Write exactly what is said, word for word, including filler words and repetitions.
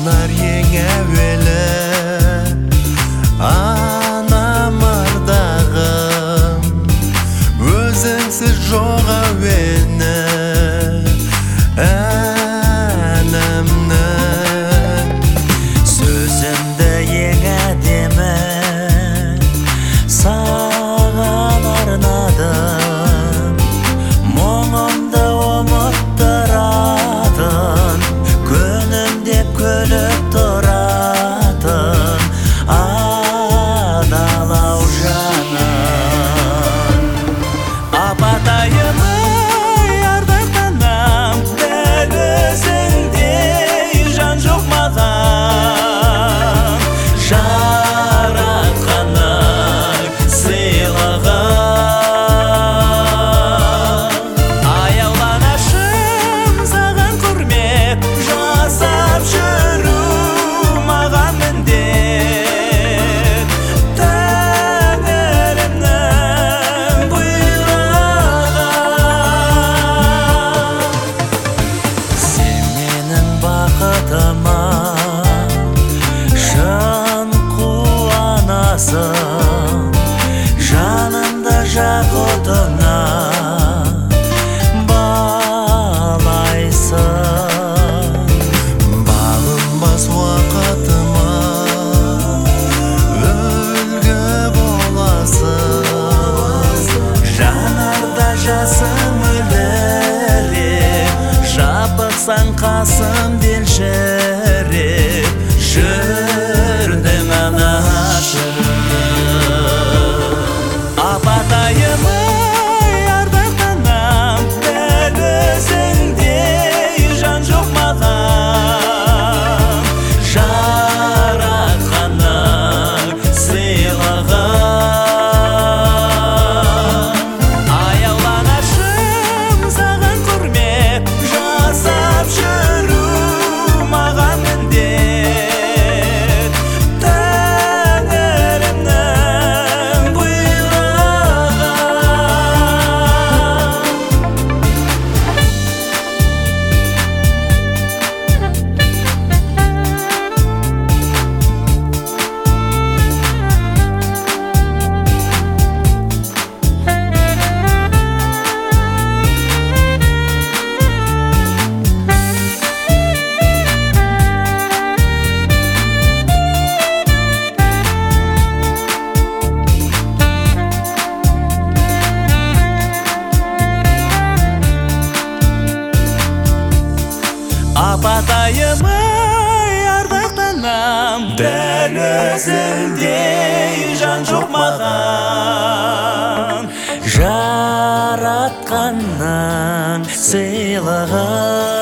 сағынар ең әуелі анам ардағым, өзіңсіз жоқ әуені әнімнің. Сөзімді ең әдемі саған арнадым, мұңымды ұмыттыратын, күнім деп күліп тұратын адалау жаным. Апатайым-ай, ардақтанам, дәл өзіңдей жан жоқ маған, жаратқаның сыйлаған. Аяуланашым, саған құрмет жасап жүру маған міндет, Тәңірімнің бұйрығы. Сен менің бақытыма шын қуанасың, жанымда жақұтыңа балайсың. Бағынбас уақытыма үлгі боласың, Жанарда жасым мөлдіреп, жабықсаң қасым делшіреп, жүрдің анашырым. Апатайым-ай, ардақтанам, дәл өзіңдей жан жоқ маған, жаратқаның сыйлаған. Аяуланашым, саған құрмет жасап жүру маған міндет, Тәңірімнің бұйрығы. Апатайым-ай, ардақтанам, дәл өзіңдей жан жоқ маған, жаратқанның сыйлығы.